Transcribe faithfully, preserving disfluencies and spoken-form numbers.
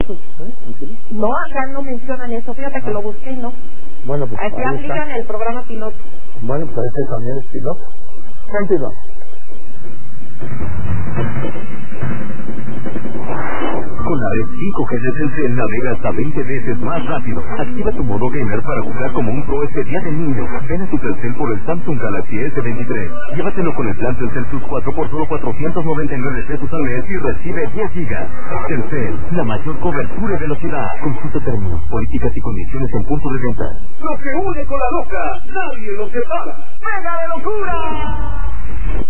pilotos, ¿eh? ¿En Chile? No, acá no mencionan eso, fíjate que lo busqué y no. Bueno, pues Aquí aplican el programa piloto. Bueno, pues ese también es piloto. Continúa. Con la red cinco G de Telcel navega hasta veinte veces más rápido. Activa tu modo gamer para jugar como un pro este día del niño. Ven a tu Telcel por el Samsung Galaxy S veintitrés. Llévatelo con el plan Telcel Plus cuatro por solo cuatrocientos noventa y nueve pesos al mes y recibe diez gigas. Telcel, la mayor cobertura y velocidad. Consulta términos, políticas y condiciones en punto de venta. Lo que une con la loca, nadie lo separa. ¡Mega de locura!